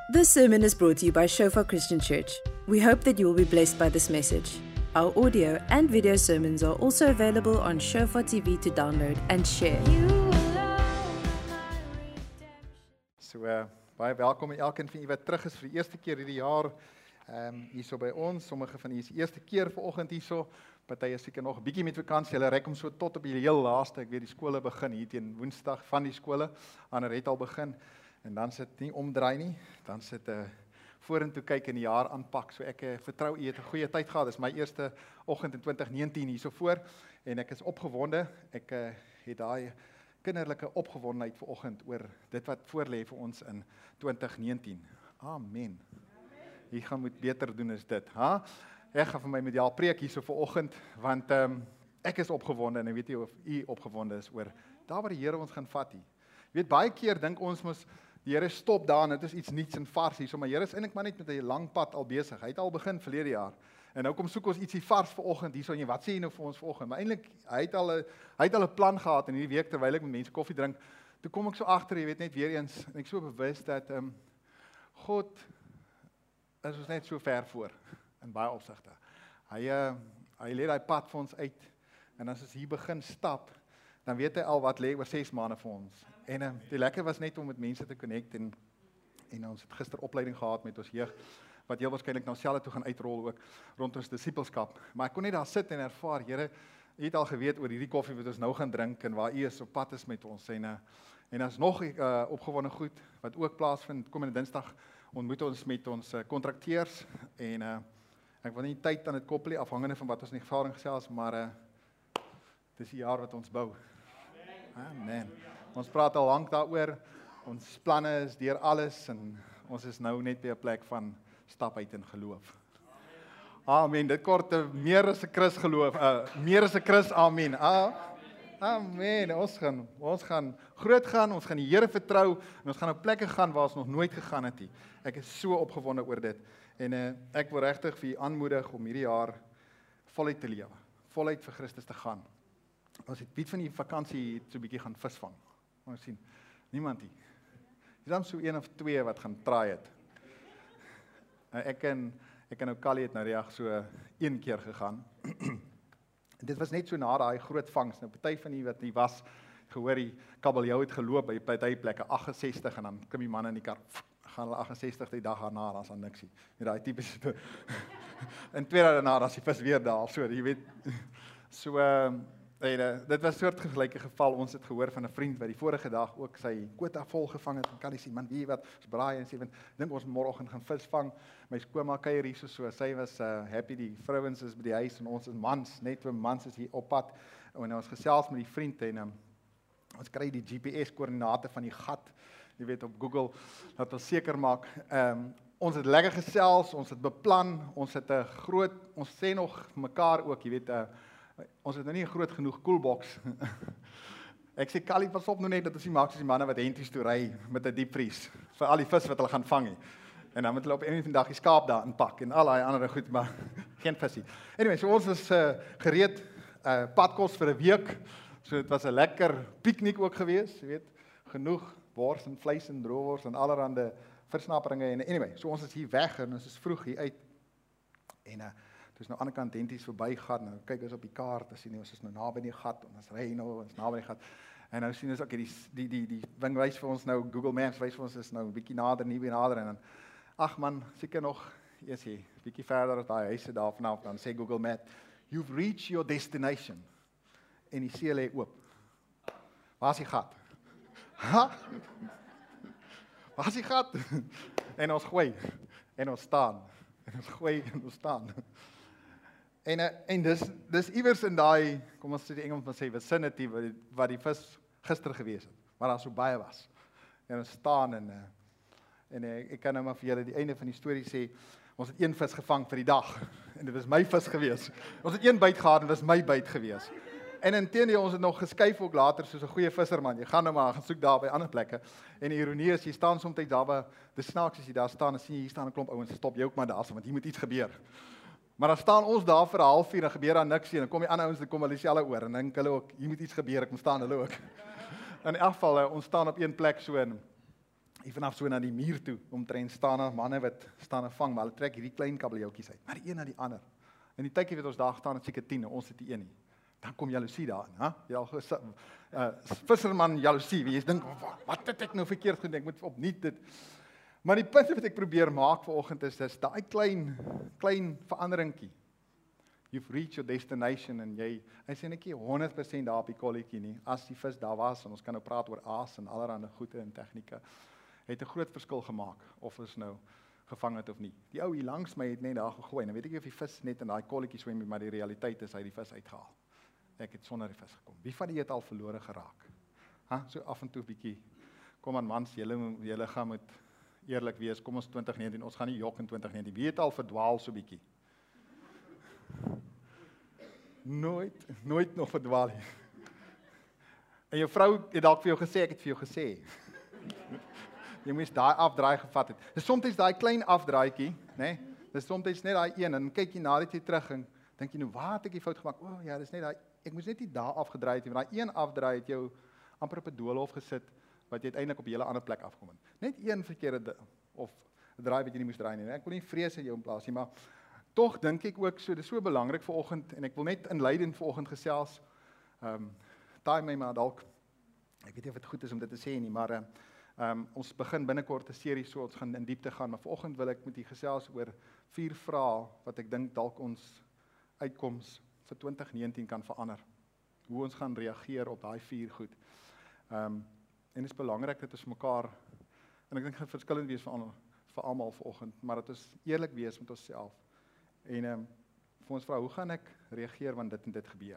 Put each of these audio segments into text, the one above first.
This sermon is brought to you by Shofar Christian Church. We hope that you will be blessed by this message. Our audio and video sermons are also available on Shofar TV to download and share. So, baie welkom aan elkeen van julle wat terug is vir die eerste keer hierdie jaar hierso by ons. Sommige van julle is die eerste keer vanoggend hierso. Party is seker nog 'n bietjie met vakansie. Hulle reik om so tot op die heel laaste. Ek weet die skole begin hier teen Woensdag van die skole. Ander het al begin. En dan sit nie omdraai nie. Dan sit vorentoe kyk in die jaar aanpak. So ek vertrou u het 'n goeie tyd gehad. Dis my eerste oggend in 2019 hierso voor en ek is opgewonde. Ek het daai kinderlike opgewondenheid vanoggend oor dit wat voorlê vir ons in 2019. Amen. Jy gaan moet beter doen as dit, ha? Ek gaan vir my mediaal preek hierso vanoggend want ek is opgewonde en ek weet nie of u opgewonde is oor daar waar die Here ons gaan vat hier. Jy weet baie keer dink ons mos die Here stop daar en dit is iets niets en vars hier. So maar Here is eintlik maar net met 'n lang pad al besig. Hy het al begin verlede jaar. En nou kom soek ons ietsie vars vanoggend hierso en wat sê jy nou vir ons vanoggend? Maar eintlik hy het al 'n plan gehad in hierdie week terwyl ek met mense koffie drink. Toe kom ek so agter, jy weet net weer eens en ek so bewus dat God is ons net so ver voor in baie opsigte. Hy lê daai pad vir ons uit en as ons hier begin stap, dan weet hy al wat lê oor 6 maande vir ons. En die lekker was net om met mense te connect en ons het gister opleiding gehad met ons jeug wat heel waarskynlik nou selfe toe gaan uitrol ook rond ons disippelskap. Maar ek kon net daar sit en ervaar, Here, u het al geweet oor hierdie koffie wat ons nou gaan drink en waar u is op pad is met ons. En as nog opgewonde goed wat ook plaasvind komende Dinsdag ontmoet ons met ons kontrakteurs en ek wil nie tyd aan dit koppel nie afhangende van wat ons in die ervaring gesels, maar dis die jaar wat ons bou. Amen. Ons praat al lank daaroor. Ons planne is deur alles en ons is nou net by 'n plek van stap uit in geloof. Amen. Dit kort meer as 'n Christus geloof. Meer as 'n Christus. Amen. Amen. Ons gaan groot gaan. Ons gaan die Here vertrou en ons gaan op plekke gaan waar ons nog nooit gegaan het nie. Ek is so opgewonde oor dit. En ek wil regtig vir u aanmoedig om hierdie jaar voluit te lewe. Voluit vir Christus te gaan. Ons het bietjie van die vakansie so 'n bietjie gaan visvang. Ons sien niemand hier. Dis dan so 1 of 2 wat gaan traai het. Ek en ou Callie het nou reg so 1 keer gegaan. Dit was net so na daai groot vangs. Nou party van die wat hier was, gehoor die kabeljou het geloop by party plekke 68 en dan klim die manne in die kar. Gaan hulle 68 die dag daarna, dan is daar niks nie. Met daai tipe en 2 dae daarna dan is die vis weer daar. So, jy weet. So dit was 'n soortgelyke geval. Ons het gehoor van 'n vriend wat die vorige dag ook sy quota vol gevang het en kan sê man, weet wat, ons braai en sê want dink ons môreoggend gaan vis vang. My skoonma kuier hier so. Sy was happy die vrouens is by die huis en ons is mans, net 2 mans is hier op pad. En ons gesels met die vriend en ons kry die GPS koördinate van die gat, jy weet op Google, dat ons seker maak. Ons het lekker gesels, ons het beplan, ons het 'n groot, ons sê nog mekaar ook, jy weet ons het nou nie 'n groot genoeg koelbox. Ek sê Callie, pas op nou net dat ons nie maak soos die manne wat henties toe ry met 'n diepvries vir al die vis wat hulle gaan vang nie. En dan moet hulle op 'n vandag die skaap daar inpak en al daai ander goed, maar geen visie. Anyway, so ons is gereed padkos vir 'n week. So dit was 'n lekker piknik ook geweest, jy weet, genoeg wors en vleis en droewors en allerhande versnapperinge en anyway, so ons is hier weg en ons is vroeg hier uit. En dis nou aan die kant henties verbygaan. Nou kyk ons op die kaart, dan sien ons is nou naby die gat en ons ry nou ons naby die gat. En nou sien ons ook die ding wys vir ons nou Google Maps wys vir ons is nou 'n bietjie nader, nie weer nader en dan ag man, seker nog esie bietjie verder as daai huise daar vanaf dan sê Google Maps, you've reached your destination. En die see lê oop. Waar is die gat? Ha? Waar is die gat? En ons gooi en ons staan. En ons gooi en ons staan. En dis iewers in daai, kom ons sê die Engelsman sê vicinity wat die vis gister gewees het, maar daar so baie was. En ons staan en ek kan nou maar vir julle die einde van die storie sê, ons het 1 vis gevang vir die dag en dit was my vis gewees. Ons het 1 byt gehad en dit was my byt gewees. En inteendeel ons het nog geskuif ook later soos 'n goeie visserman. Jy gaan nou maar gaan soek daar by ander plekke. En die ironie is jy staan soms daar by die snaaks as jy daar staan en sien jy hier staan 'n klomp ouens, stop jy ook maar daar, want hier moet iets gebeur. Maar dan staan ons daar vir 'n halfuur en gebeur daar niks nie. En dan kom die ander ouens en kom hulle dieselfde oor en dink hulle ook hier moet iets gebeur, ek moet staan hulle ook. In elk geval ons staan op 1 plek so hier vanaf so na die muur toe, omtrent staan daar manne wat staan en vang, maar hulle trek hierdie klein kabeljoutjies uit, maar die een na die ander. En die tydjie wat ons daar gestaan het, seker 10, ons het die een nie. Dan kom jaloesie daarin, hè? Jy al visserman jaloesie, jy dink, wat het ek nou verkeerd gedoen, ek moet opnuut dit. Maar die punt wat ek probeer maak vanoggend is daai klein veranderingkie. You've reached your destination en jy sê net nie 100% daar op die kolletjie nie. As die vis daar was en ons kan nou praat oor aas en allerlei goede en tegnieke, het 'n groot verskil gemaak of ons nou gevang het of nie. Die ou hier langs my het net daar gegooi. Nou weet ek nie of die vis net in daai kolletjie swem, maar die realiteit is hy het die vis uitgehaal. Ek het sonder die vis gekom. Wie van julle het al verlore geraak? So af en toe bietjie. Kom aan mans, julle gaan moet eerlik wees. Kom ons 2019, ons gaan nie jok in 2019. Wie het al verdwaal so bietjie? Nooit nog verdwaal nie. En jou vrou het dalk vir jou gesê, ek het vir jou gesê. Jy moes daai afdraai gevat het. Dis soms daai klein afdraaitjie, né? Dis soms net daai een en kyk jy na dit jy terug en dink jy nou, waar het ek die fout gemaak? O ja, dis net daai, ek moes net nie daar afgedraai het nie, want daai een afdraai het jou amper op 'n doolhof gesit wat jy uiteindelik op 'n hele ander plek afgekom het. Net een verkeerde of 'n draai wat jy nie moes draai nie. Ek wil nie vrees in jou plaas nie, maar tog dink ek ook so, dis so belangrik vanoggend en ek wil net inleidend vanoggend gesels. Taai my maar dalk. Ek weet nie of dit goed is om dit te sê nie, maar ons begin binnekort 'n serie, so ons gaan in diepte gaan, maar vanoggend wil ek met u gesels oor 4 vrae wat ek dink dalk ons uitkoms vir 2019 kan verander. Hoe ons gaan reageer op daai 4 goed. En dit is belangrik dat ons mekaar, en ek dink dit gaan verskillend wees vir almal vanoggend, maar dat ons eerlik wees met onsself. En vir ons vra, hoe gaan ek reageer wanneer dit en dit gebeur?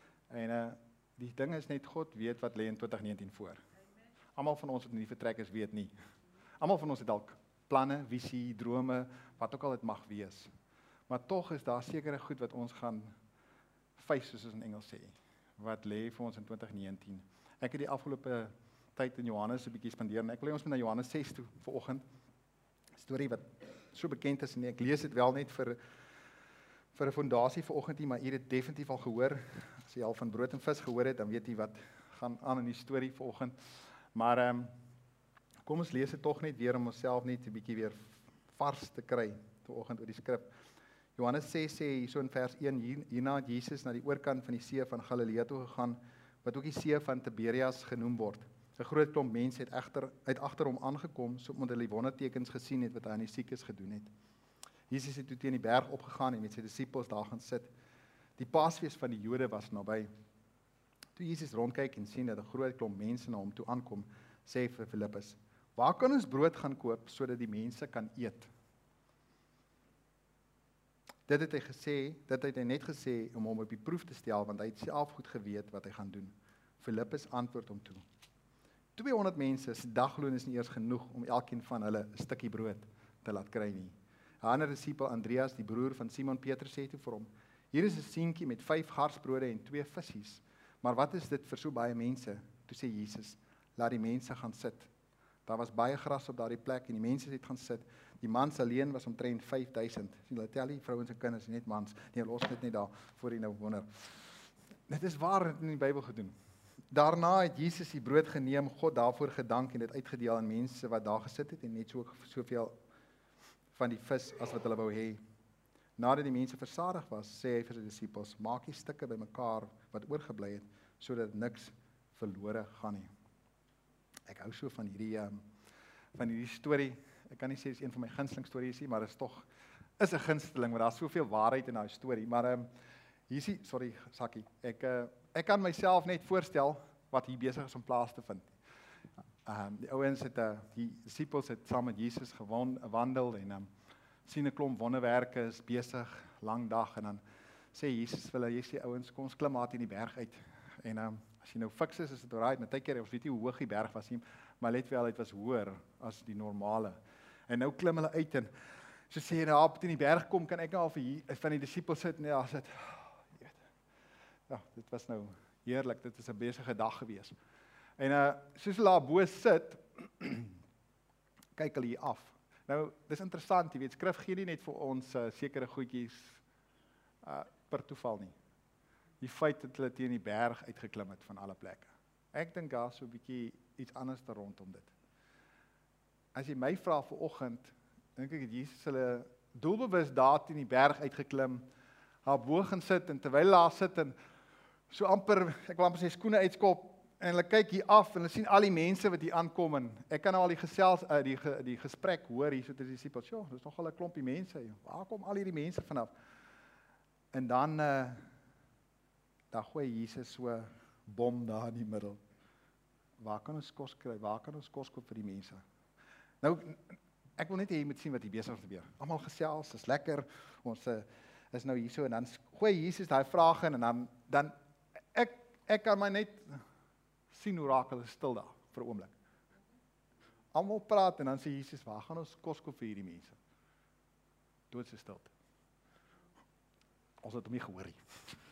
En die ding is net, God weet wat lê in 2019 voor. Almal van ons wat in die vertrek is, weet nie. Almal van ons het dalk planne, visie, drome, wat ook al dit mag wees. Maar tog is daar sekere goed wat ons gaan face, soos ons in Engels sê, wat lê vir ons in 2019. Ek het die afgelope tyd in Johannes 'n bietjie spandeer, en ek wil hê ons moet na Johannes 6 toe vanoggend. 'n Storie wat so bekend is, en ek lees dit wel net vir 'n fondasie vanoggend nie, maar jy het dit definitief al gehoor. As jy al van brood en vis gehoor het, dan weet jy wat gaan aan in die storie vanoggend. Maar kom ons lees dit tog net weer om onsself net 'n bietjie weer vars te kry vanoggend oor die skrif. Johannes 6 sê hierso in vers 1, hierna het Jesus na die oorkant van die see van Galilea toe gegaan, wat ook die see van Tiberias genoem word. 'n Groot klomp mense het agter hom aangekom, so omdat hulle die wondertekens gesien het wat hy aan die siekes gedoen het. Jesus het toe teen die berg opgegaan en met sy disippels daar gaan sit. Die Paasfees van die Jode was naby. Toe Jesus rondkyk en sien dat 'n groot klomp mense na hom toe aankom, sê hy vir Filippus, waar kan ons brood gaan koop sodat die mense kan eet? Dit het hy net gesê om hom op die proef te stel, want hy het self goed geweet wat hy gaan doen. Filippus antwoord hom toe, 200 mense se dagloon is nie eers genoeg om elkeen van hulle 'n stukkie brood te laat kry nie. 'n Ander disipel, Andreas, die broer van Simon Petrus, sê toe vir hom, hier is 'n seentjie met 5 garsbrode en 2 visse, maar wat is dit vir so baie mense? Toe sê Jesus, laat die mense gaan sit. Daar was baie gras op daardie plek en die mense het gaan sit. Die mans alleen was omtrent 5000. Sien, hulle tel nie vrouens en kinders, nie net mans. Nee, los dit net daar voor jy nou wonder. Dit is waar in die Bybel gedoen. Daarna het Jesus die brood geneem, God daarvoor gedank en dit uitgedeel aan mense wat daar gesit het en net soveel van die vis as wat hulle wou hê. Nadat die mense versadig was, sê hy vir sy disippels, maak die stukke bymekaar wat oorgebly het, sodat niks verlore gaan nie. Ek hou so van hierdie storie. Ek kan nie sê dit is een van my gunsteling stories nie, maar dit is 'n gunsteling, want daar's soveel waarheid in daai storie. Maar hier sorry Sakkie, ek kan myself net voorstel wat hier besig is om plaas te vind. Die ouens die disippels het saam met Jesus gewandel en sien 'n klomp wonderwerke, is besig, lang dag, en dan sê Jesus vir hulle, jy sê ouens, kom ons klim maar in die berg uit. En as jy nou fiks is dit alright, maar partykeer ons weet nie hoe hoog die berg was nie, maar let wel, dit was hoër as die normale. En nou klim hulle uit en so sê jy, nou op in die berg kom, kan ek nou al vir van die disippels sit en ja, sit. Ja, dit was nou heerlik, dit is 'n besige dag gewees. En soos hulle daar bo sit, kyk hulle hier af. Nou, dis interessant, jy weet, skrif gee nie net vir ons sekere goedjies per toeval nie. Die feit dat hulle teen die berg uitgeklim het van alle plekke. Ek dink daar so 'n bietjie iets anders rondom dit. as jy my vra vanoggend, dink ek het Jesus hulle doelbewus daar teen die berg uitgeklim, daar bo gaan sit, en terwyl hulle daar sit, en so amper, ek wil amper sy skoene uitskop, en hulle kyk hier af, en hulle sien al die mense wat hier aankom, en ek kan nou al die gesprek hoor, hier so tussen die disciples, joh, dis nogal 'n klompie mense, joh. Waar kom al hierdie mense vanaf? En dan, daar gooi Jesus so bom daar in die middel. Waar kan ons kos kry? Waar kan ons kos koop vir die mense? Nou, ek wil net hê jy moet sien wat hier besig gebeur. Almal gesels, is lekker, ons is nou hier so, en dan gooi Jesus daai vraag in, en dan ek kan my net sien hoe raak hulle stil daar, vir 'n oomblik. Almal praat, en dan sê Jesus, waar gaan ons kos koop vir hierdie mense? Doodse stilte. Ons het hom nie gehoor nie.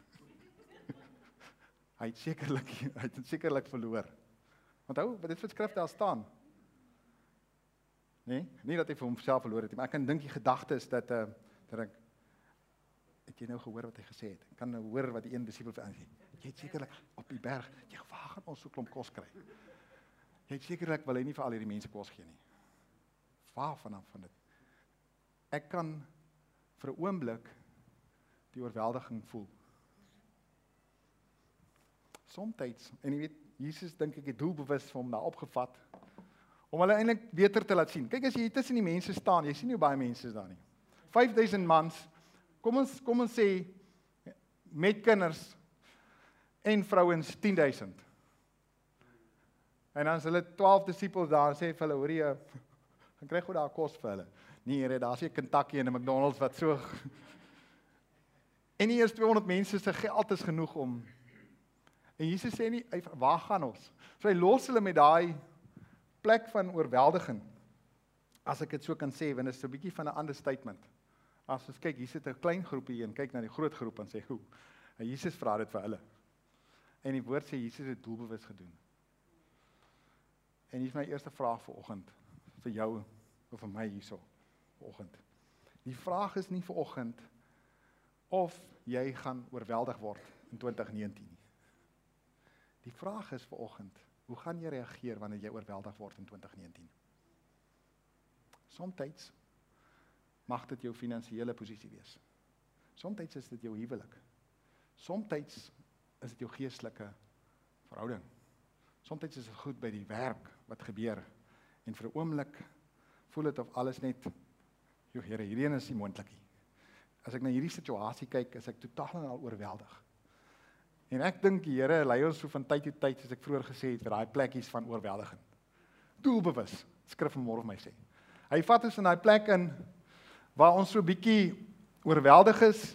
Hy het sekerlik verloor. Onthou, wat dit vir skrif daar staan. Nee, nie dat hy vir homself verloor het nie, maar ek kan dink die gedagte is dat ek, het jy nou gehoor wat hy gesê het? Ek kan nou hoor wat die een disipel vir aansê. Jy het sekerlik op die berg, waar gaan ons so klomp kos kry? Jy het sekerlik wil hy nie vir al hierdie mense kos gee nie. Waar vanaf van dit? Ek kan vir 'n oomblik die oorweldiging voel. Somtyds, en jy weet, Jesus dink ek het doelbewus vir hom daar opgevat, om hulle eintlik beter te laat sien. Kyk, as jy tussen die mense staan, jy sien nie hoe baie mense is daar nie. 5000 mans, kom ons sê, met kinders, en vrouens 10,000. En dan is hulle 12 disciples daar, sê vir hulle, hoor jy, gaan kry goed daar kos vir hulle. Nee, Here, daar is 'n Kentucky en 'n McDonald's wat so. En nie eers 200 mense se geld is genoeg om. En Jesus sê nie, waar gaan ons? So hy los hulle met daai plek van oorweldiging. As ek dit so kan sê, want dit is 'n bietjie van 'n understatement. As ons kyk, hier sit 'n klein groepie hier en kyk na die groot groep en sê, hoe? En Jesus vra dit vir hulle. En die woord sê, Jesus het doelbewus gedoen. En hier is my eerste vraag vanoggend, vir jou, of vir my hierso, vanoggend. Die vraag is nie vanoggend, of jy gaan oorweldig word in 2019 nie. Die vraag is vanoggend, hoe gaan jy reageer wanneer jy oorweldig word in 2019? Somtyds mag dit jou finansiële posisie wees. Somtyds is dit jou huwelik. Somtyds is dit jou geestelike verhouding. Somtyds is dit goed by die werk wat gebeur. En vir 'n oomblik voel dit of alles net, joh Here, hierdie is nie moontlik nie. As ek na hierdie situasie kyk, is ek totaal en al oorweldig. En ek dink die Here lei ons so van tyd tot tyd, soos ek vroeër gesê het, vir daai plekkies van oorweldiging. Doelbewus, skrif vanmôre vir my sê. Hy vat ons in daai plek in, waar ons so bietjie oorweldig is,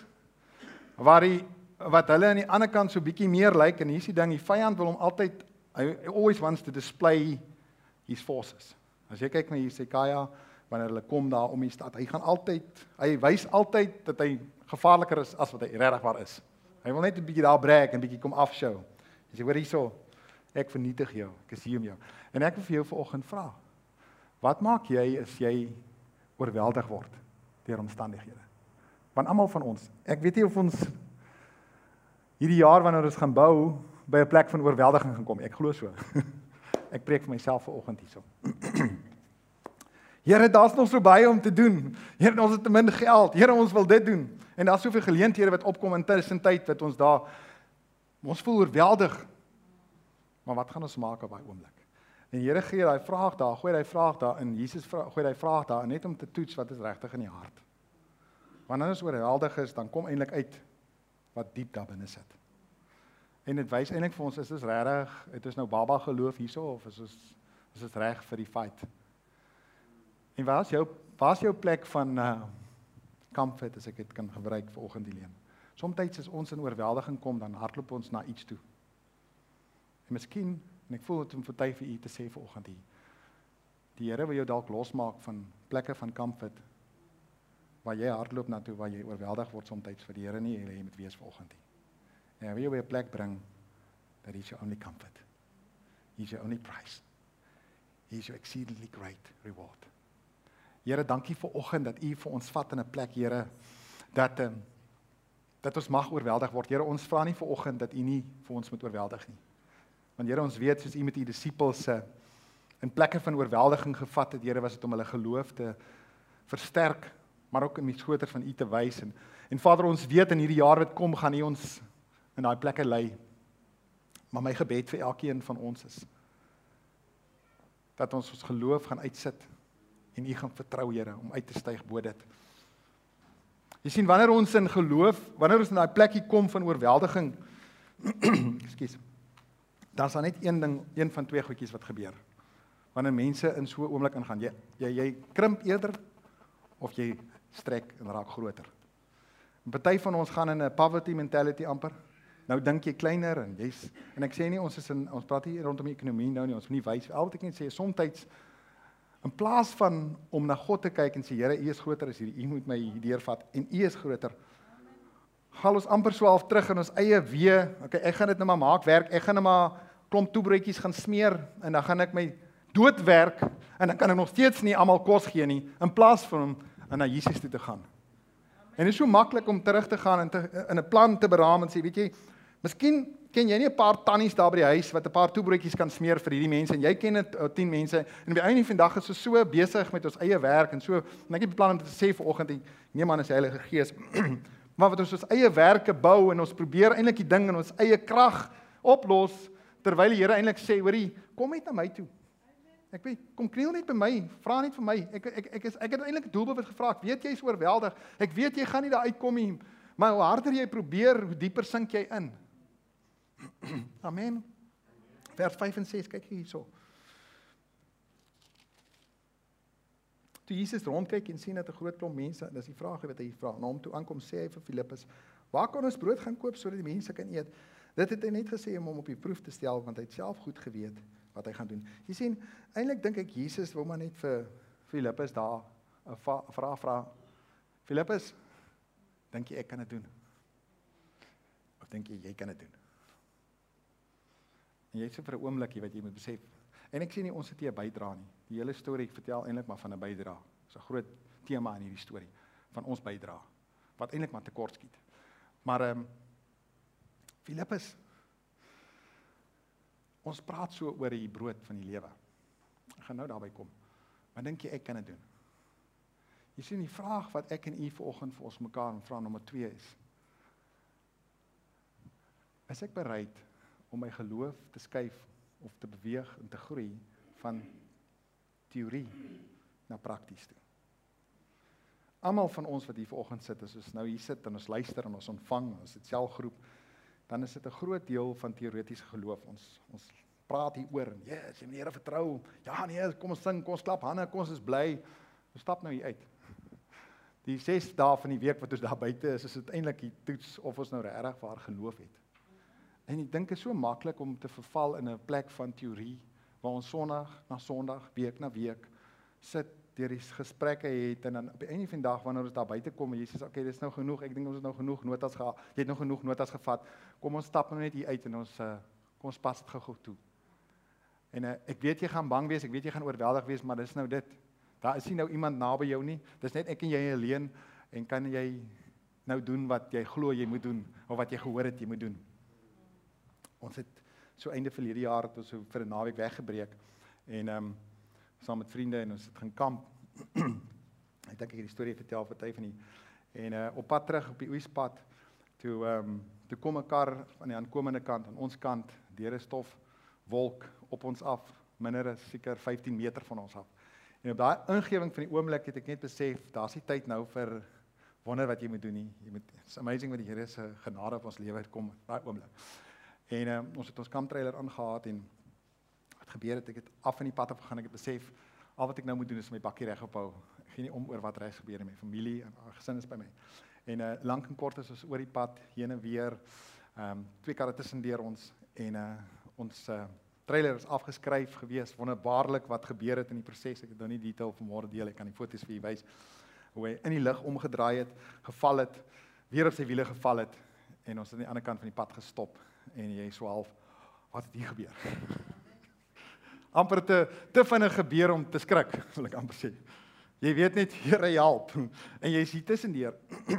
wat hulle aan die ander kant so bietjie meer lyk, en hier is die ding, die vyand wil hom altyd, hy always wants to display his forces. As jy kyk na Jesaja, wanneer hulle kom daar om die stad, hy wys altyd dat hy gevaarliker is as wat hy regtig is. Hy wil net 'n bietjie daar brag en bietjie kom afshow. Hy sê, hoor hierso, ek vernietig jou, ek is hier om jou. En ek wil vir jou vanoggend vra, wat maak jy as jy oorweldig word deur omstandighede? Want almal van ons, ek weet nie of ons hierdie jaar wanneer ons gaan bou, by 'n plek van oorweldiging gaan kom, ek glo so. Ek preek vir myself vanoggend hierso. Here, daar's nog so baie om te doen. Here, ons het te min geld. Here, ons wil dit doen. En daar's soveel geleenthede wat opkom in tussentyd wat ons voel oorweldig. Maar wat gaan ons maak op daai oomblik? En Here gee daai vraag daar, gooi daai vraag daar in. Jesus gooi daai vraag daar net om te toets wat is regtig in die hart. Wanneer ons oorweldig is, dan kom eintlik uit wat diep daar binne sit. En dit wys eintlik vir ons, is dit regtig, het is nou baba geloof hierso, of is dit reg vir die fight? En waar is jou plek van comfort, as ek dit kan gebruik vanoggend die leen? Somtyds as ons in oorweldiging kom, dan hardloop ons na iets toe. En miskien, en ek voel dit om vir tyd vir u te sê vanoggend hier, die Here wil jou dalk losmaak van plekke van comfort, waar jy hardloop na toe, waar jy oorweldig word somtyds, vir die Here nie jy moet wees vanoggend hier. En hy wil jou by 'n plek bring, that is your only comfort. He's your only prize. He's your exceedingly great reward. Here, dankie vir oggend dat u vir ons vat in 'n plek, Here, dat ons mag oorweldig word. Here, ons vra nie vir oggend dat u nie vir ons moet oorweldig nie. Want Here, ons weet, soos u met u disippels in plekke van oorweldiging gevat het, Here, was dit om hulle geloof te versterk, maar ook om iets groter van U te wys. En Vader, ons weet in hierdie jaar wat kom, gaan U ons in daai plekke lei. Maar my gebed vir elkeen van ons is, dat ons geloof gaan uitsit, en U gaan vertrou, Here, om uit te styg bo dit. Jy sien, wanneer ons in geloof, wanneer ons in daai plekkie kom van oorweldiging, ekskuus, dan is daar net een ding, een van twee goedjies wat gebeur. Wanneer mense in so 'n oomblik ingaan, jy krimp eerder, of jy strek en raak groter. En party van ons gaan in 'n poverty mentality amper. Nou dink jy kleiner en ek sê nie ons praat hier rondom die ekonomie nou nie, ons moet nie wys. Al wat ek net sê, soms in plaas van om na God te kyk en sê, Here, U is groter as hierdie, U moet my hier deurvat en U is groter. Gaan ons amper so half terug in ons eie weë. Okay, ek gaan dit nou maar maak werk. Ek gaan nou maar klomp toebroodjies gaan smeer en dan gaan ek my dood werk en dan kan ek nog steeds nie almal kos gee nie, in plaas van om na Jesus toe te gaan. En dit is so maklik om terug te gaan en in 'n plan te beraam en sê, weet jy, miskien ken jy nie 'n paar tannies daar by die huis wat 'n paar toebroodjies kan smeer vir hierdie mense en jy ken dit 10 mense en op die einde van die dag is ons so besig met ons eie werk en so, en ek het beplan om te sê vanoggend, ek neem aan as die Heilige Gees, maar wat ons eie werke bou en ons probeer eintlik die ding in ons eie krag oplos, terwyl die Here eintlik sê, hoorie, kom net na my toe. Ek weet, kom kniel net by my, vra net vir my. Ek het eintlik doelbewus gevra, ek weet jy is oorweldig, ek weet jy gaan nie daar uitkom nie, maar hoe harder jy probeer, hoe dieper sink jy in. Amen. Vers 5 en 6, kyk hierso. Toe Jesus rondkyk en sien dat 'n groot klomp mense, dis die vraag wat hy vra, na hom toe aankom, sê hy vir Filippus, waar kan ons brood gaan koop sodat die mense kan eet? Dit het hy net gesê om hom op die proef te stel, want hy het self goed geweet wat hy gaan doen. Jy sien, eintlik dink ek Jesus wou maar net vir Filippus daar 'n vraag vra. Filippus, dink jy ek kan dit doen? Of dink jy kan dit doen? En jy sê vir 'n oomblikie wat jy moet besef. En ek sê nie ons het hier 'n bydra nie. Die hele storie vertel eintlik maar van 'n bydra. Dis 'n groot tema in hierdie storie van ons bydra wat eintlik maar tekort skiet. Maar Filippus, ons praat so oor die brood van die lewe. Ek gaan nou daarby kom. Maar dink jy ek kan dit doen? Jy sien die vraag wat ek en u vanoggend vir ons mekaar vra, nommer 2 is ek bereid om my geloof te skuif of te beweeg en te groei van teorie na prakties toe? Almal van ons wat hier vanoggend sit, as ons nou hier sit en ons luister en ons ontvang, ons het selgroep, dan is dit 'n groot deel van teoretiese geloof. Ons praat hier oor en yes, jy moet die Here vertrou. Ja, nee, kom ons sing, kom ons klap hande, kom ons is bly. Ons stap nou hier uit. Die 6 dae van die week wat ons daar buite is dit eintlik die toets of ons nou regtig waar geloof het. En ek dink dit is so maklik om te verval in 'n plek van teorie waar ons Sondag na Sondag, week na week sit, deur die gesprekke het en dan op die einde van die dag wanneer ons daar buite kom en Jesus, okay, dis nou genoeg. Ek dink ons het nou genoeg notas gehad. Jy het nou genoeg notas gevat. Kom ons stap nou net hier uit en ons kom ons pas dit gou toe. En ek weet jy gaan bang wees, ek weet jy gaan oorweldig wees, maar dis nou dit. Daar is nie nou iemand naby jou nie. Dis net ek en jy alleen en kan jy nou doen wat jy glo jy moet doen of wat jy gehoor het jy moet doen. Ons het so einde verlede jaar het ons so vir 'n naweek weggebreek en saam met vriende en ons het gaan kamp. Ek dink ek het die storie vertel vir party van die en op pad terug op die oespad toe kom 'n kar aan die aankomende kant, aan ons kant, deur 'n stofwolk op ons af, minder as seker 15 meter van ons af. En op daai ingewing van die oomblik het ek net besef, daar's nie tyd nou vir wonder wat jy moet doen nie. It's amazing wat die Here se genade op ons lewe kom daai oomblik. En ons het ons kamptrailer aangehaat en wat gebeur het, ek het af in die pad afgegaan, ek het besef, al wat ek nou moet doen is my bakkie reg ophou. Ek gee nie om oor wat reg gebeur in my familie en gesin is by my. En lank en kort is ons oor die pad, heen en weer, 2 karre tussendeur ons, en ons trailer is afgeskryf gewees, wonderbaarlik wat gebeur het in die proses, ek het nou nie detail vanmôre deel, ek kan die foto's vir julle wys, hoe hy in die lug omgedraai het, geval het, weer op sy wiele geval het, en ons het aan die ander kant van die pad gestop, en jy so half, wat het hier gebeur? Amper te vinnig gebeur om te skrik, wil ek amper sê. Jy weet net, Here help, en jy is hier tussendeur,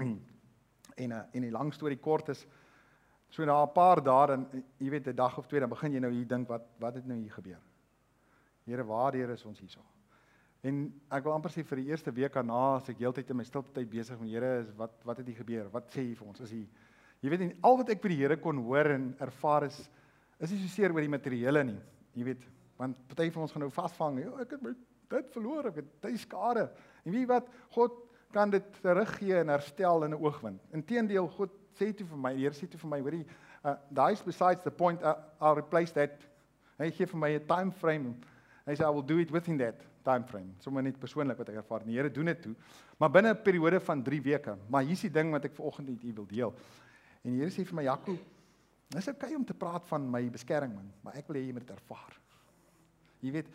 en die lang storie kort is, so na 'n paar dae, dan, jy weet, 'n dag of 2, dan begin jy nou hier dink, wat het nou hier gebeur? Here, waardeur is ons hierso? En ek wil amper sê vir die eerste week daarna, as ek heeltyd in my stilte tyd besig met Here is, wat het hier gebeur? Wat sê hy vir ons? Jy weet, en al wat ek by die Here kon hoor en ervaar is nie so seer oor die materiële nie. Jy weet, want party van ons gaan nou vasvang, ek het my dit verloor, ek het die skade. En weet jy wat? God kan dit teruggee en herstel in 'n oogwink. Inteendeel, God sê toe vir my, die Here sê toe vir my, hoorie, daai's besides the point, I'll replace that. Hy gee vir my 'n time frame. Hy sê I will do it within that time frame. Sommige net persoonlik wat ek ervaar. Die Here doen dit toe, maar binne 'n periode van 3 weke. Maar hier's die ding wat ek vanoggend met u wil deel. En die Here sê vir my, Jaco, dis okay om te praat van my beskerming, man, maar ek wil hê jy moet dit ervaar. Jy weet,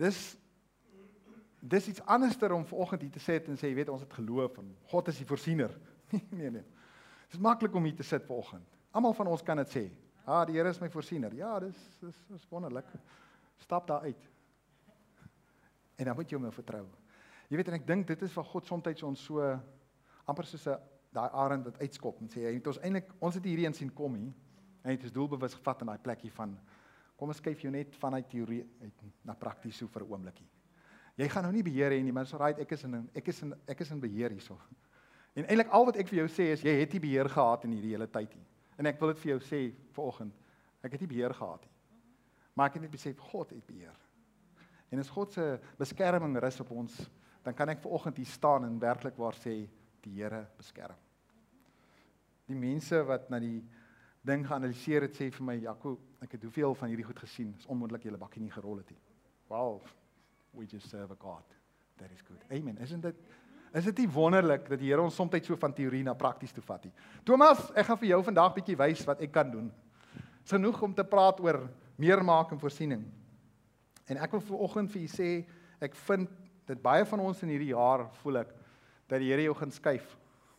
dis iets anderster om vanoggend hier te sit en sê, jy weet, ons het geloof en God is die voorsiener. Nee. Dit is maklik om hier te sit vanoggend. Almal van ons kan dit sê. Die Here is my voorsiener. Ja, dis wonderlik. Stap daar uit. En dan moet jy hom nou vertrou. Jy weet, en ek dink dit is waar God soms ons so amper soos daai arend wat uitskop en sê, hy het ons het hierheen sien kom hier. En het is doelbewus gevat in daai plekkie van, kom ons skuif jou net vanuit teorie uit na prakties so vir 'n oombliekie. Jy gaan nou nie beheer hê nie, maar so right, ek is in beheer hierso. En eintlik al wat ek vir jou sê is, jy het nie beheer gehad in hierdie hele tyd nie. En ek wil dit vir jou sê vanoggend, ek het nie beheer gehad nie. Maar ek het net besef, God het beheer. En as God se beskerming rus op ons, dan kan ek vanoggend hier staan en werklik waar sê, die Here beskerm. Die mense wat na die ding geanalyseer het, sê vir my, Jaco, ek het hoeveel van hierdie goed gesien, is onmoontlik julle bakkie nie gerol het nie. Wow, we just serve a God that is good. Amen. Is dit nie wonderlik dat die Here ons soms so van teorie na prakties toe vat nie? Thomas, ek gaan vir jou vandag bietjie wys wat ek kan doen. Is genoeg om te praat oor meer maak en voorsiening. En ek wil vanoggend vir u sê, ek vind dit baie van ons in hierdie jaar voel ek dat die Here jou gaan skuif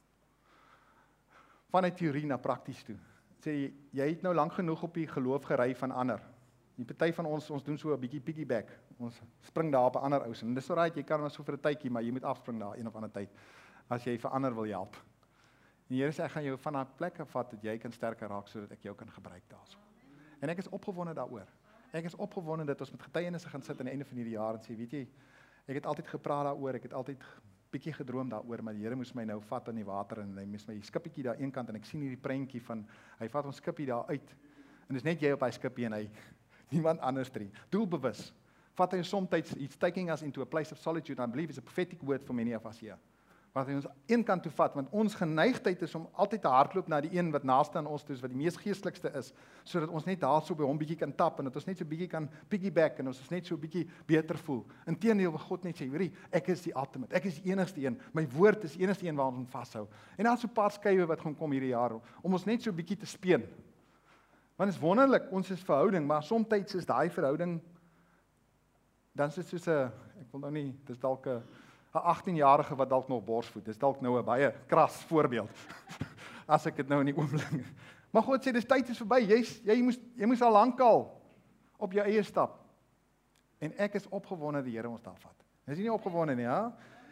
vanuit teorie na prakties toe. Sê jy het nou lank genoeg op die geloof gery van ander. Die party van ons doen so 'n bietjie piggyback. Ons spring daar op 'n ander ou se. En dis alright, jy kan maar so vir 'n tydjie, maar jy moet afspring daar een of ander tyd as jy vir ander wil help. En die Here sê ek gaan jou van daai plek af vat dat jy kan sterker raak sodat ek jou kan gebruik daarso. En ek is opgewonde daaroor. Ek is opgewonde dat ons met getuienisse gaan sit aan die einde van hierdie jaar en sê, weet jy, ek het altyd gepraat daaroor, ek het altyd bietjie gedroom daaroor, maar die Here moes my nou vat aan die water en hy moes my skippietjie daar een kant en ek sien hierdie prentjie van hy vat ons skippie daar uit. En dis net jy op hy skippie en hy niemand anders nie. Doelbewus. Vat hy soms it's taking us into a place of solitude. I believe it's a prophetic word for many of us here. Wat hy ons een kant toe vat, want ons geneigtheid is om altyd te hardloop na die een wat naaste aan ons is, wat die mees geestelikste is, sodat ons net daar so by hom bietjie kan tap en dat ons net so bietjie kan piggyback en ons net so bietjie beter voel. Inteendeel wil God net sê, hoorie, ek is die ultimate, ek is die enigste een, my woord is die enigste een waaraan ons vashou. En daar's so 'n paar skuwe wat gaan kom hierdie jaar om ons net so bietjie te speen. Want is wonderlik, ons is verhouding, maar soms is daai verhouding dan is dit soos 'n ek wil nou nie, dis dalk 'n 18-jarige wat dalk nog borsvoed. Dis dalk nou 'n baie kras voorbeeld. As ek dit nou in die oomblik. Maar God sê dis tyd is verby. Jy moes al lankal op jou eie stap. En ek is opgewonde die Here ons daar vat. Is jy nie opgewonde nie, ja?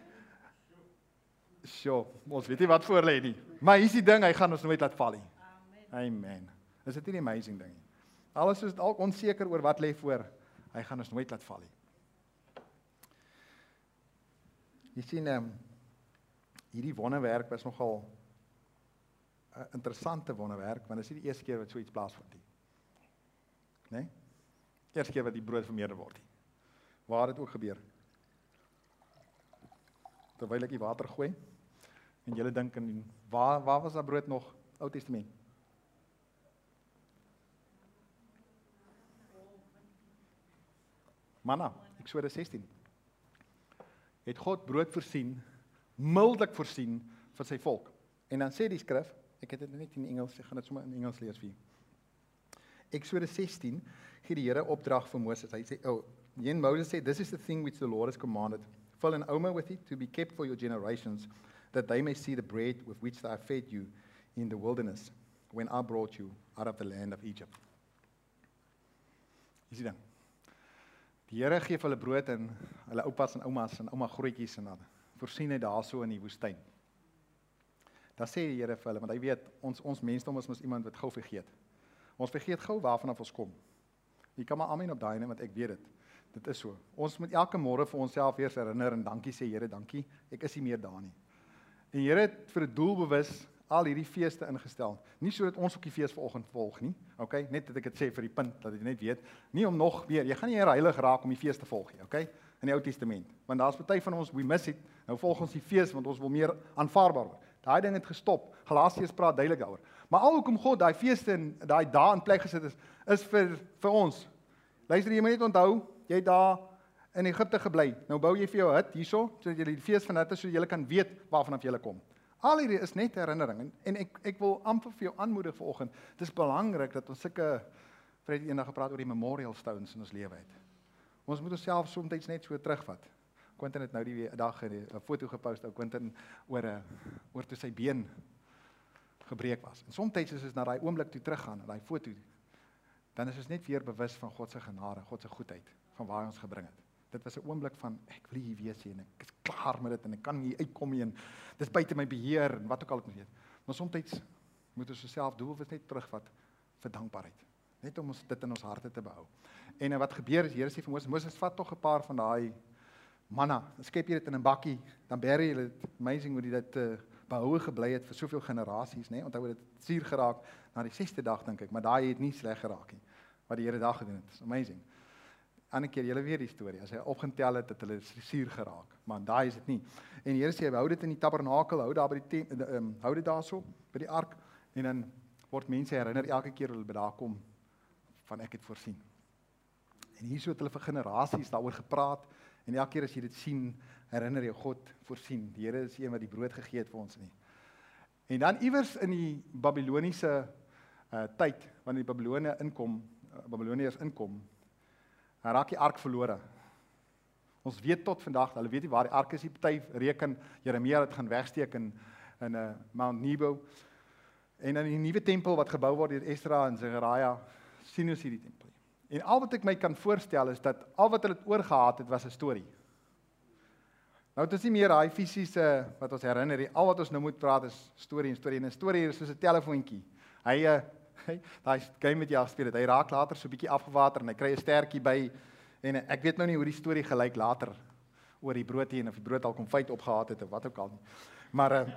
Sjoe, ons weet nie wat voor lê nie. Maar hier's die ding, hy gaan ons nooit laat val nie. Amen. Is dit nie 'n amazing ding nie? Alles is dalk onseker oor wat lê voor. Hy gaan ons nooit laat val nie. Jy sien, hierdie wonderwerk was nogal 'n interessante wonderwerk, want dit is nie die eerste keer wat so iets plaasvind nie. Nee? Eerste keer wat die brood vermeerder word nie. Waar het dit ook gebeur? Terwyl ek die water gooi, en julle dink, waar was daar brood nog? Ou Testament. Manna, Eksodus 16. Het God brood voorsien, mildelik voorsien vir sy volk. En dan sê die skrif, ek het dit net in Engels, ek gaan dit sommer in Engels lees vir julle. Eksodus 16 gee die Here opdrag vir Moses. Hy sê, Moses said, "This is the thing which the Lord has commanded. Fill an omer with it to be kept for your generations, that they may see the bread with which I fed you in the wilderness, when I brought you out of the land of Egypt." Jy sien dan. Die Here gee vir hulle brood en hulle oupas en oumas en ouma grootjies en dan voorsien hy daarso in die woestyn. Dan sê die Here vir hulle, want hy weet, ons mensdom is mos iemand wat gou vergeet. Ons vergeet gou waarvan ons kom. Jy kan maar amen op daai, want ek weet dit. Dit is so. Ons moet elke môre vir onsself weer herinner en dankie sê, Here, dankie, ek is nie meer daar nie. En Here het vir 'n doelbewus al hierdie feeste ingestel. Nie sodat ons ook die fees vanoggend volg nie, okay? Net dat ek dit sê vir die punt, dat jy net weet, nie om nog weer, jy gaan nie heilig raak om die fees te volg nie, okay? In die Ou Testament. Want daar's party van ons, we miss it, nou volg ons die fees, want ons wil meer aanvaarbaar word. Daai ding het gestop. Galasiërs praat duidelik daaroor. Maar al hoekom God daai feeste en daai dae in plek gesit is vir ons. Luister, jy moet net onthou, jy het daar in Egipte gebly. Nou bou jy vir jou hut hierso, sodat jy die fees van hitte, sodat jy kan weet waarvan af jy kom. Al hierdie is net herinnering. En ek wil amper vir jou aanmoedig vanoggend. Dit is belangrik dat ons sulke, Fred het eendag gepraat oor die memorial stones in ons lewe het. Ons moet onsself soms net so terugvat. Quentin het nou die dag 'n foto gepost, ou Quentin oor toe sy been gebreek was. En soms is ons na daai oomblik toe teruggaan, na daai foto, dan is ons net weer bewus van God se genade, God se goedheid, van waar hy ons gebring het. Dit was 'n oomblik van, ek wil hier wees en ek is klaar met dit en ek kan nie uitkom nie en dis buite my beheer en wat ook al ek moet weet. Maar soms moet ons osself doelwit net terugvat vir dankbaarheid. Net om ons dit in ons harte te behou. En wat gebeur is, Here sê vir Moses, vat tog 'n paar van daai manna, skep jy dit in 'n bakkie, dan bury jy dit. Amazing hoe dit behoue gebly het vir soveel generasies, nê? Onthou dit suur geraak na die 6de dag dink ek, maar daai het nie sleg geraak nie. Wat die Here daag gedoen het. It's amazing. Ander keer, julle weet die storie, as hy opgetel het, hulle suur geraak, maar daai is dit nie. En die Here sê, hou dit in die tabernakel, hou daar by die hou dit daarso by die ark, en dan word mense herinner elke keer hulle by daar kom, van ek het voorsien. En hierso het hulle vir generasies daaroor gepraat, en elke keer as jy dit sien, herinner jy God voorsien. Die Here is een wat die brood gegee het vir ons nie. En dan iewers in die Babiloniese tyd, wanneer die Babiloniërs inkom, dan raak die ark verlore. Ons weet tot vandag, hulle weet nie waar die ark is, die party reken, Jeremia het gaan wegsteek in Mount Nebo, en in die nuwe tempel wat gebou word deur Esdra en Zechariah, sien ons hierdie tempel. En al wat ek my kan voorstel is dat al wat hulle oorgehaat het, was 'n storie. Nou dit is nie meer daai fisiese wat ons herinner nie. Al wat ons nou moet praat is storie en storie. En 'n storie is soos 'n telefoontjie. Daai game met jou speel dit. Hy raak later so 'n bietjie afgewater en hy kry 'n stertjie by. En ek weet nou nie hoe die storie gelyk later oor die brood heen of die brood al konfyt opgehaat het of wat ook al nie. Maar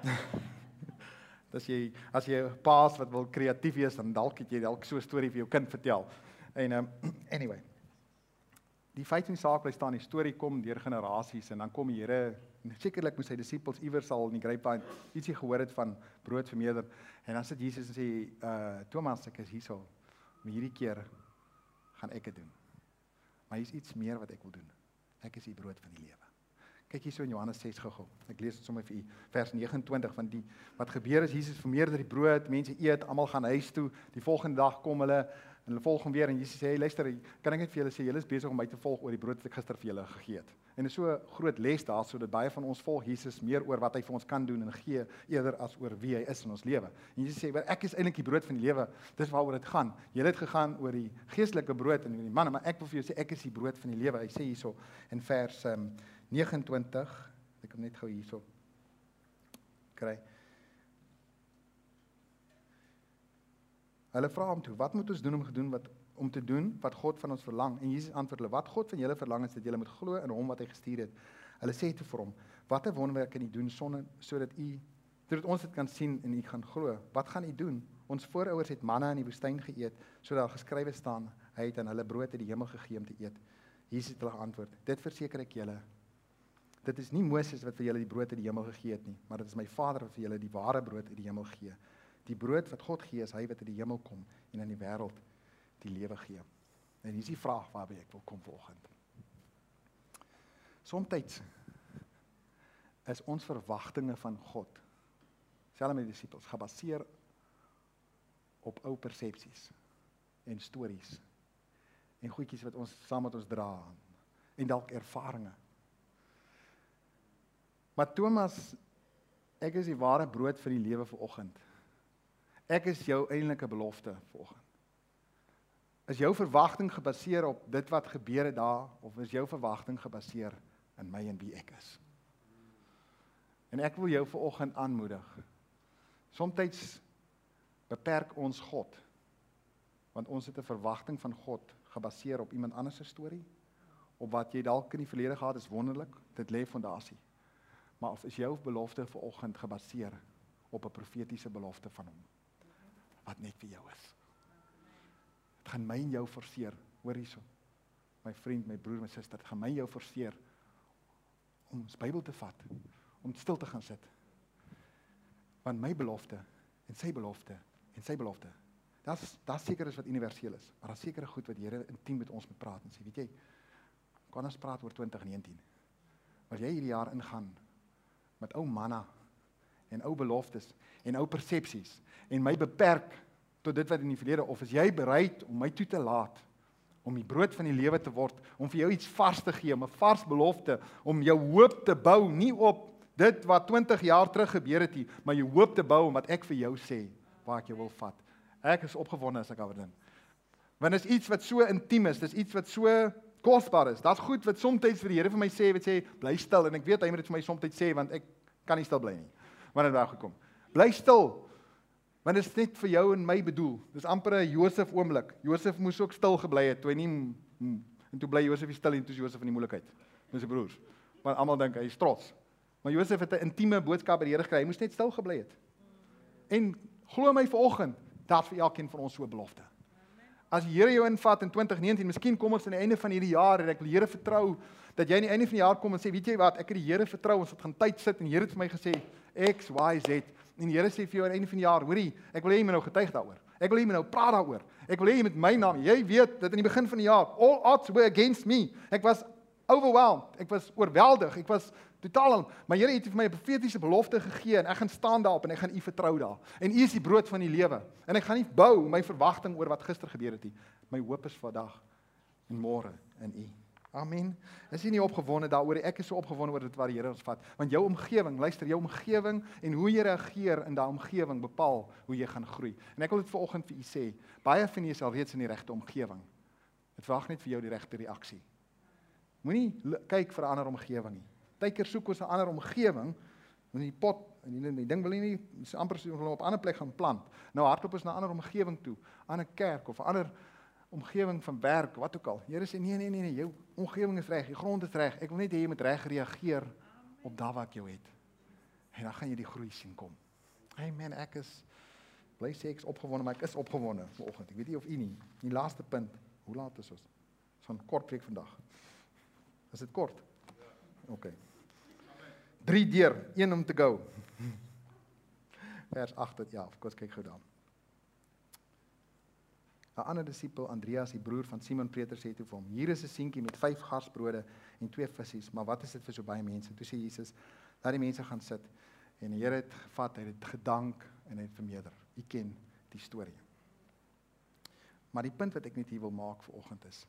as jy 'n paas wat wil kreatief wees, dan dalk het jy dalk so 'n storie vir jou kind vertel. En anyway. Die feit in die saak bly staan, die storie kom deur generasies en dan kom die Here, sekerlik moes sy disippels iewers al in die grapevine ietsie gehoor het van brood vermeerder en dan sit Jesus en sê, Thomas, ek is hierso, maar hierdie keer gaan ek dit doen. Maar hier is iets meer wat ek wil doen. Ek is die brood van die lewe. Kyk hierso in Johannes 6 gou. Ek lees dit sommer vir u, vers 29 van wat gebeur is, Jesus vermeerder die brood, mense eet, almal gaan huis toe, die volgende dag kom hulle en hulle volg hom weer en Jesus sê, hey, luister, kan ek net vir julle sê, julle is besig om my te volg oor die brood wat ek gister vir julle gegee het. En dit is so 'n groot les daar, sodat baie van ons volg Jesus meer oor wat hy vir ons kan doen en gee, eerder as oor wie hy is in ons lewe. En Jesus sê, ek is eintlik die brood van die lewe, dis waaroor dit gaan. Julle het gegaan oor die geestelike brood en die manne, maar ek wil vir jou sê, ek is die brood van die lewe. Hy sê hierso in vers 29, ek kom net gou hierso kry. Hulle vra hom toe, wat moet ons doen om te doen wat God van ons verlang? En Jesus antwoord hulle, wat God van julle verlang is dat julle moet glo in hom wat hy gestuur het. Hulle sê toe vir hom, watter wonderwerk kan u doen sodat ons dit kan sien en u gaan glo? Wat gaan u doen? Ons voorouers het manna in die woestyn geëet, sodat daar geskrywe staan, hy het aan hulle brood uit die hemel gegee om te eet. Jesus het hulle geantwoord, dit verseker ek julle, dit is nie Moses wat vir julle die brood uit die hemel gegee het nie, maar dit is my Vader wat vir julle die ware brood uit die hemel gee. Die brood wat God gee is hy wat uit die hemel kom en in die wêreld die lewe gee. En hier is die vraag waarby ek wil kom vanoggend. Somstyds is ons verwagtinge van God, selfs met die disippels, gebaseer op ou persepsies en stories en goedjies wat ons saam met ons dra en dalk ervarings. Maar Thomas, ek is die ware brood vir die lewe vanoggend. Ek is jou eintlike belofte vanoggend. Is jou verwagting gebaseer op dit wat gebeur het daar, of is jou verwagting gebaseer in my en wie ek is? En ek wil jou vanoggend aanmoedig. Somstyds beperk ons God, want ons het 'n verwagting van God gebaseer op iemand anders se storie, op wat jy dalk in die verlede gehad, is wonderlik, dit lê fondasie. Maar of is jou belofte vanoggend gebaseer op 'n profetiese belofte van hom, wat net vir jou is? Het gaan my en jou forceer, hoor hierso, my vriend, my broer, my suster, het gaan my en jou forceer, om ons Bybel te vat, om stil te gaan sit. Want my belofte, en sy belofte, en sy belofte, dat seker is wat universeel is, maar dat sekere goed wat die Here intiem met ons moet praat, en sê, weet jy, kan ons praat oor 2019, as jy hierdie jaar ingaan, met ou manna, en ou beloftes, en ou persepsies, en my beperk, tot dit wat in die verlede, of is jy bereid om my toe te laat, om die brood van die lewe te word, om vir jou iets vars te gee, om 'n vars belofte, om jou hoop te bou, nie op dit wat 20 jaar terug gebeur het nie, maar jou hoop te bou, om wat ek vir jou sê, waar ek jou wil vat. Ek is opgewonde as ek daaroor dink. Want dit is iets wat so intiem is, dit is iets wat so kosbaar is. Dit's goed wat soms vir die Here vir my sê, wat sê, bly stil, en ek weet, hy moet dit vir my soms sê, want ek kan nie stil bly nie, wanneer dit daar gekom. Bly stil, want dit is net vir jou en my bedoel. Dis amper 'n Josef oomblik. Josef moes ook stil gebly het, toe hy nie, en toe bly Josef stil, en toe is Josef in die moeilikheid, met sy broers. Want almal dink, hy is trots. Maar Josef het 'n intieme boodskap by die Here gekry, hy moes net stil gebly het. En glo my vanoggend, daar's vir elkeen van ons so 'n belofte. As die Here jou invat in 2019, miskien kom ons aan die einde van hierdie jaar, en ek wil die Here vertrou, dat jy aan die einde van die jaar kom en sê, weet jy wat, ek het die Here vertrou, ons het gaan tyd sit, en die Here het vir my gesê, X, Y, Z, en die Here sê vir jou aan die einde van die jaar, hoorie, ek wil hê jy moet nou getuig daaroor, ek wil hê jy moet nou praat daaroor, ek wil hê jy met my naam, jy weet, dat in die begin van die jaar, all odds were against me, ek was overwhelmed, ek was oorweldig, ek was totaal, maar Here het vir my 'n profetiese belofte gegee, en ek gaan staan daarop, en ek gaan U vertrou daar, en U is die brood van die lewe, en ek gaan nie bou my verwagting oor wat gister gebeur het nie, my hoop is vandag, en môre in U. Amen. Is jy nie opgewonde daaroor? Ek is so opgewonde oor dit wat die Here ons vat, want jou omgewing, luister, jou omgewing, en hoe jy reageer in daai omgewing, bepaal hoe jy gaan groei, en ek wil dit vanoggend vir U sê, baie van julle is al reeds in die regte omgewing, dit wag net vir jou die regte reaksie. Moenie kyk vir 'n ander omgewing nie. Partykeer soek ons 'n ander omgewing, in die pot, en die ding wil nie, is amper so op 'n ander plek gaan plant. Nou hardloop ons na 'n ander omgewing toe, 'n ander kerk, of 'n ander omgewing van werk, wat ook al. Here sê, nee, jou omgewing is reg, die grond is reg, ek wil net hê jy moet reg reageer op daar wat ek jou het. En dan gaan jy die groei sien kom. Amen, ek is, bly sê ek is opgewonde, maar ek is opgewonde vanoggend. Ek weet nie of u nie. Die laaste punt, hoe laat is ons? Ons gaan kort preek vandag. Is dit kort? OK. 3 deur, 1 om te go. Vers 8 tot 11, kom ons kyk gou daar. 'n ander disipel, Andreas, die broer van Simon Peter, sê toe vir hom, hier is 'n seentjie met 5 garsbrode en 2 visse, maar wat is dit vir so baie mense? Toe sê Jesus, laat die mense gaan sit. En die Here het gevat, hy het gedank en hy het vermeerder. U ken die storie. Maar die punt wat ek net hier wil maak vanoggend is,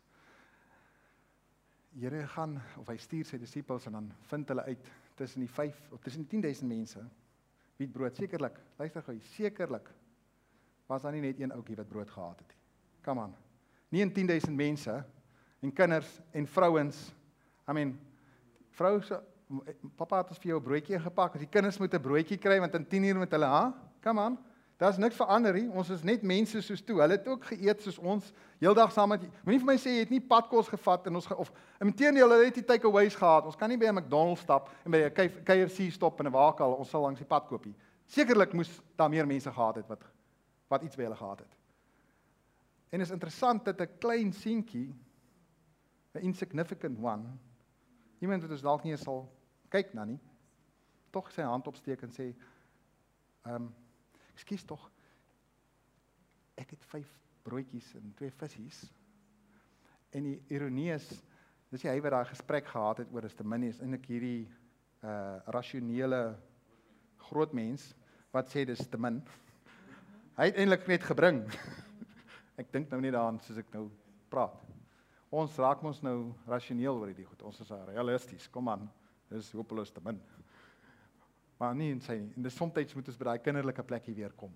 die Here gaan, of hy stuur sy disipels en dan vind hulle uit tussen die 5 of tussen die 10.000 mense wie het brood. Sekerlik, luister gou, sekerlik was daar nie net een ouetjie wat brood gehad het nie. Come on. Nie 10.000 mense en kinders en vrouens. I mean, vrou se papa het ons vir jou 'n broodjie ingepak. As die kinders moet 'n broodjie kry want in 10 uur met hulle, come on. Daar's niks verander nie. Ons is net mense soos toe. Hulle het ook geëet soos ons, heeldag saam met. Moenie vir my sê jy het nie padkos gevat en ons of inteendeel hulle het die takeaways gehad. Ons kan nie by 'n McDonald's stap en by 'n KFC stop en 'n wakal. Ons sal langs die pad koop. Sekerlik moes daar meer mense gehad het wat iets by hulle gehad het. En is interessant dat 'n klein seentjie, 'n insignificant one, iemand wat ons dalk nie sal kyk na nie, tog sy hand opsteek en sê, ekskuus tog, ek het 5 broodjies en 2 visse. En die ironie is, dis hy wat daai gesprek gehad het oor is te min, is eintlik hierdie rasionele groot mens, wat sê dis te min. Hy het eintlik net gebring. Ek dink nou nie daaraan soos ek nou praat. Ons raak ons nou rasioneel oor hierdie goed. Ons is realisties. Kom aan, dis hopeloos te min. Maar nie en sy nie. En dis soms moet ons by daai kinderlike plekkie weer kom.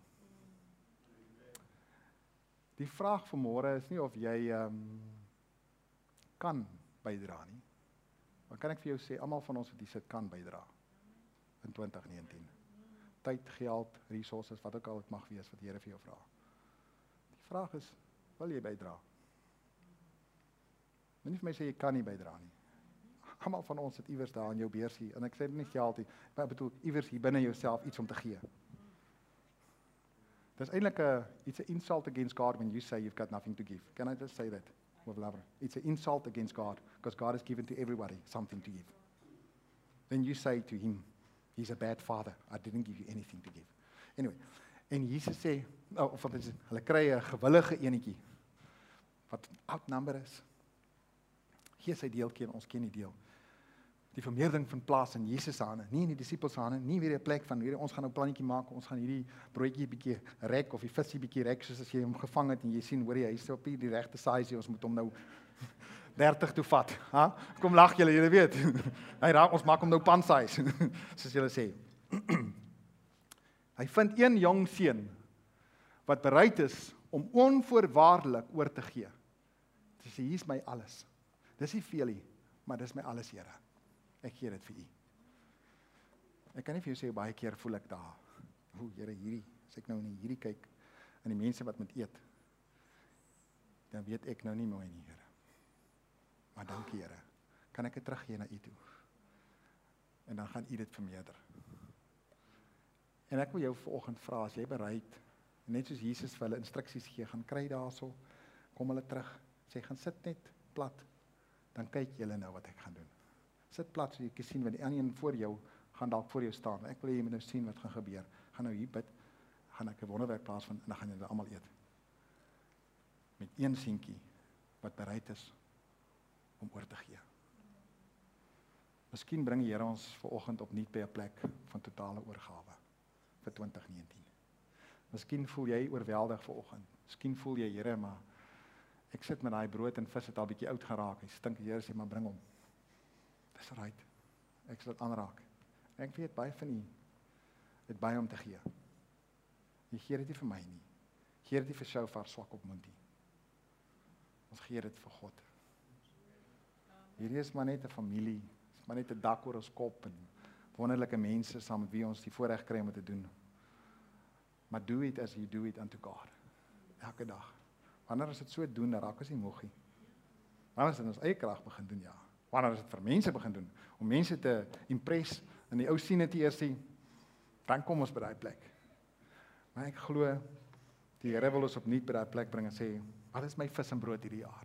Die vraag vir môre is nie of jy kan bydra nie. Maar kan ek vir jou sê, almal van ons wat hier sit kan bydra in 2019. Tyd, geld, resources, wat ook al dit mag wees wat die Here vir jou vra. Die vraag is, wil jy bydra? Moenie vir my sê jy kan nie bydra nie. Almal van ons het iewers daar in jou beursie, en ek sê dit nie geld nie, maar ek bedoel iewers hier binne jouself iets om te gee. Dis eintlik it's an insult against God when you say you've got nothing to give. Can I just say that with love? It's an insult against God, because God has given to everybody something to give. Then you say to him, he's a bad father, I didn't give you anything to give. Anyway, en Jesus sê, of wat is dit, hulle kry 'n gewillige enetjie, wat outnumber is. Gee sy deeltjie en ons ken die deel. Die vermeerdering van plaas in Jesus se hande, nie in die disippels se hande, nie weer 'n plek van hierdie ons gaan nou 'n plannetjie maak, ons gaan hierdie broodjie bietjie rek of die visie bietjie rek soos as jy hom gevang het en jy sien hoor jy hy's op die regte size, ons moet hom nou 30 toe vat, ha? Kom lag julle weet. Hy raak ons maak hom nou pan size, soos julle sê. Hy vind een jong seun wat bereid is om onvoorwaardelik oor te gee. Dis hier is my alles. Dis nie veel nie, maar dis my alles, Here. Ek gee dit vir U. Ek kan nie vir jou sê baie keer voel ek daar. Here, hierdie, as ek nou in hierdie kyk en die mense wat moet eet, dan weet ek nou nie mooi nie, Here. Maar dankie, Here. Kan ek dit teruggee na U toe? En dan gaan U dit vermeerder. En ek wil jou vanoggend vra, as jy bereid, net soos Jesus vir hulle instruksies gee, gaan kry daarso, kom hulle terug, sê gaan sit net plat, dan kyk julle nou wat ek gaan doen. Sit plat so jy kan sien wat die ander een voor jou gaan dalk voor jou staan. Ek wil hê jy moet nou sien wat gaan gebeur. Gaan nou hier bid, gaan ek 'n wonderwerk plaasvind en dan gaan julle almal eet. Met een seentjie wat bereid is om oor te gee. Miskien bring die Here ons vanoggend opnuut by 'n plek van totale oorgawe vir 2019. Miskien voel jy oorweldig vanoggend. Miskien voel jy, Here, maar ek sit met daai brood en vis het al bietjie oud geraak. Hy stink, die Here sê maar bring hom. Dis right. Ek sal dit aanraak. Ek weet baie van u het baie om te gee. Jy gee dit nie vir my nie. Gee dit nie vir Shofar swak op mond nie. Ons gee dit vir God. Hierdie is maar net 'n familie, is maar net 'n dak oor ons kop en wonderlike mense saam met wie ons die voorreg kry om te doen. Maar do it as you do it unto God. Elke dag. Wanneer ons dit so doen, dan raak ons nie moeg nie. Wanneer ons in ons eie krag begin doen, ja. Wanneer ons dit vir mense begin doen, om mense te impress, en die ou sien dit eers sien, dan kom ons by daai plek. Maar ek glo, die Here wil ons opnuut by daai plek bring en sê, wat is my vis en brood hierdie jaar?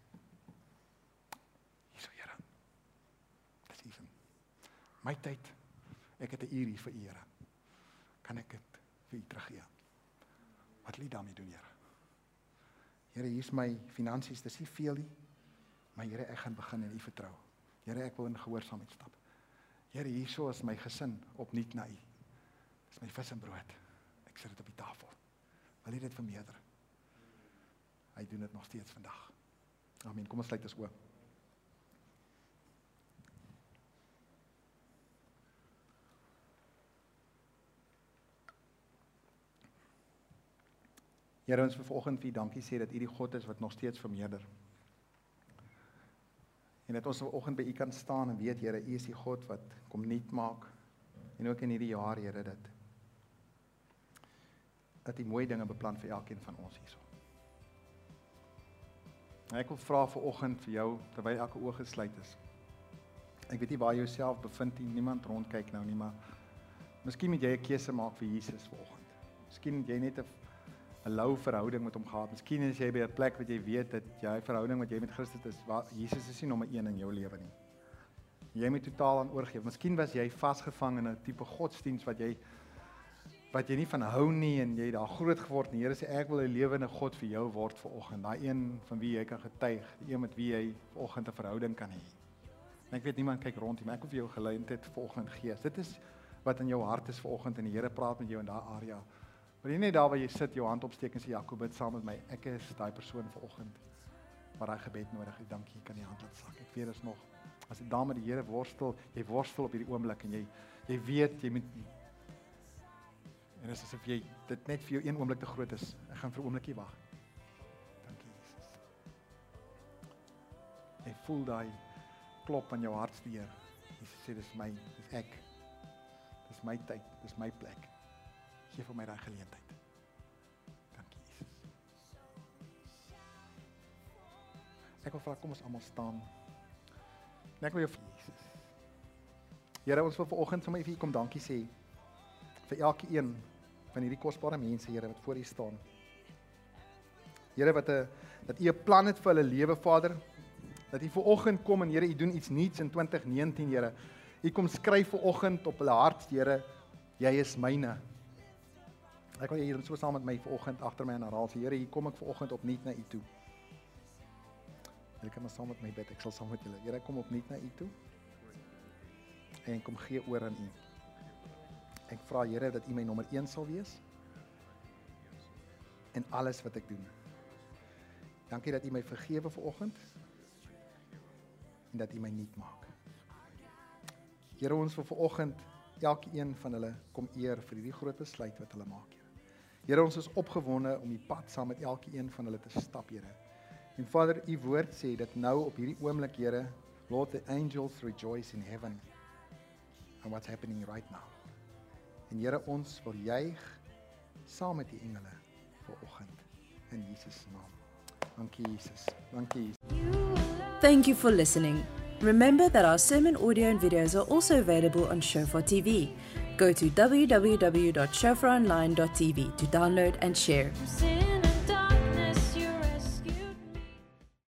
Hierso, Here. Dis even. My tyd, ek het 'n uur hier vir U, Here. Kan ek dit vir U teruggee? Wat wil U daarmee doen, Here? Here, hier is my finansies, dis nie veel nie, maar Here, ek gaan begin in U vertrou. Here, ek wil in gehoorsaamheid stap. Here, hierso is my gesin opnuut na U. Dis my vis en brood. Ek sit dit op die tafel. Wil U dit vermeerder? Hy doen dit nog steeds vandag. Amen. Kom ons sluit ons oë. Here, ons wil vanoggend vir U dankie sê dat U die God is wat nog steeds vermeerder. En dat ons vanoggend by U kan staan en weet, Here, U is die God wat kom nuut maak. En ook in hierdie jaar, Here, dat U mooi dinge beplan vir elkeen van ons hierso. En ek wil vra vanoggend vir jou, terwyl elke oog gesluit is. Ek weet nie waar jy jouself bevind nie, niemand rondkyk nou nie, maar miskien moet jy 'n keuse maak vir Jesus vanoggend. Miskien moet jy net 'n lou verhouding met hom gehad. Miskien is jy by 'n plek wat jy weet dat jy verhouding wat jy met Christus is, waar Jesus is nie nommer 1 in jou lewe nie. Jy moet totaal aan oorgee. Miskien was jy vasgevang in 'n tipe godsdiens wat jy nie van hou nie en jy daar groot geword en die Here sê ek wil 'n lewende God vir jou word vanoggend. Daai een van wie jy kan getuig, die een met wie jy vanoggend 'n verhouding kan hê. En ek weet niemand kyk rond nie, maar ek wil vir jou geleentheid vanoggend gee. Dit is wat in jou hart is vanoggend en die Here praat met jou in daai area. Wil jy net daar waar jy sit, jou hand opsteek en sê, Jakob, bid saam met my. Ek is daai persoon vanoggend waar daai gebed nodig het. Dankie, jy kan die hand laat sak. Ek weet is nog, as jy daar met die Here worstel, jy worstel op hierdie oomblik en jy weet, jy moet, en dit is asof jy, dit net vir jou een oomblik te groot is. Ek gaan vir 'n oomblikie wag. Dankie, Jesus. Jy voel daai klop aan jou hartsteer. Jesus sê, dis my, dis ek. Dis my tyd, dis my plek. Geef vir my daai geleentheid. Dankie, Jesus. Ek wil vra, kom ons almal staan. En ek wil jou vir Jesus. Here, ons wil vanoggend sommer vir U kom dankie sê vir elkeen van hierdie kosbare mense, Here, wat voor U staan. Here, dat U 'n plan het vir hulle lewe, Vader. Dat U vanoggend kom en Here, U doen iets nuuts in 2019, Here. U kom skryf vanoggend op hulle hart, Here, Jy is myne. Ek wil hier so saam met my vanoggend agter my en herhaal, Here, hier kom ek vanoggend opnuut na U toe. Julle kan maar saam met my bid, ek sal saam met julle. Here, ek kom opnuut na U toe. En kom gee oor aan U. Ek vra, Here, dat U my nommer 1 sal wees in alles wat ek doen. Dankie dat U my vergewe vanoggend en dat U my nuut maak. Here, ons wil vanoggend elkeen van hulle kom eer vir hierdie groot besluit wat hulle maak, Here. Here, ons is opgewonde om die pad saam met elkeen van hulle te stap, Here. En Vader, U woord sê dat nou op hierdie oomblik, Here, Lord, the angels rejoice in heaven and what's happening right now. En Here, ons wil juig saam met die engele vanoggend in Jesus naam. Dankie Jesus. Dankie Jesus. Thank you for listening. Remember that our sermon audio and videos are also available on Shofar TV. Go to www.shofaronline.tv to download and share.